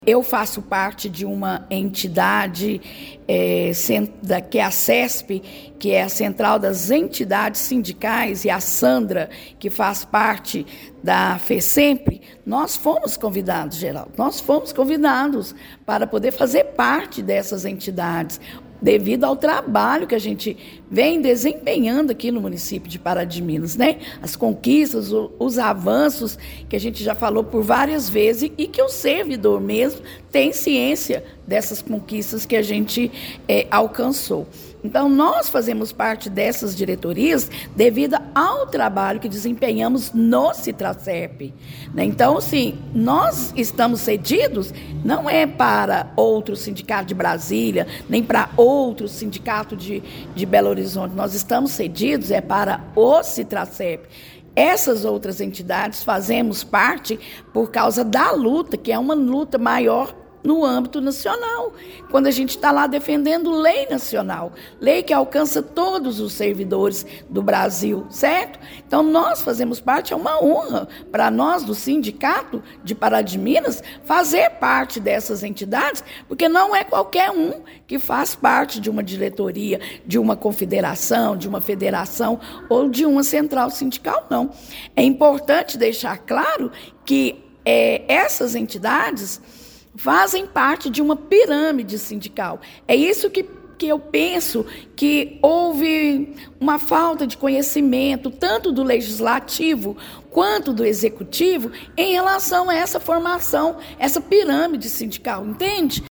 Eu faço parte de uma entidade que é a CESP, que é a Central das Entidades Sindicais, e a Sandra, que faz parte da FESEMPRE. Nós fomos convidados, Geraldo, para poder fazer parte dessas entidades, devido ao trabalho que a gente vem desempenhando aqui no município de Pará de Minas, né? As conquistas, os avanços que a gente já falou por várias vezes e que o servidor mesmo tem ciência dessas conquistas que a gente alcançou. Então, nós fazemos parte dessas diretorias devido ao trabalho que desempenhamos no Citracerp, né? Então, assim, nós estamos cedidos, não é para outro sindicato de Brasília, nem para outro sindicato de Belo Horizonte. Nós estamos cedidos para o Citracerp. Essas outras entidades fazemos parte por causa da luta, que é uma luta maior no âmbito nacional, quando a gente está lá defendendo lei nacional, lei que alcança todos os servidores do Brasil, certo? Então, nós fazemos parte, é uma honra para nós do Sindicato de Pará de Minas fazer parte dessas entidades, porque não é qualquer um que faz parte de uma diretoria, de uma confederação, de uma federação ou de uma central sindical, não. É importante deixar claro que essas entidades fazem parte de uma pirâmide sindical. É isso que eu penso que houve uma falta de conhecimento, tanto do legislativo quanto do executivo, em relação a essa formação, essa pirâmide sindical, entende?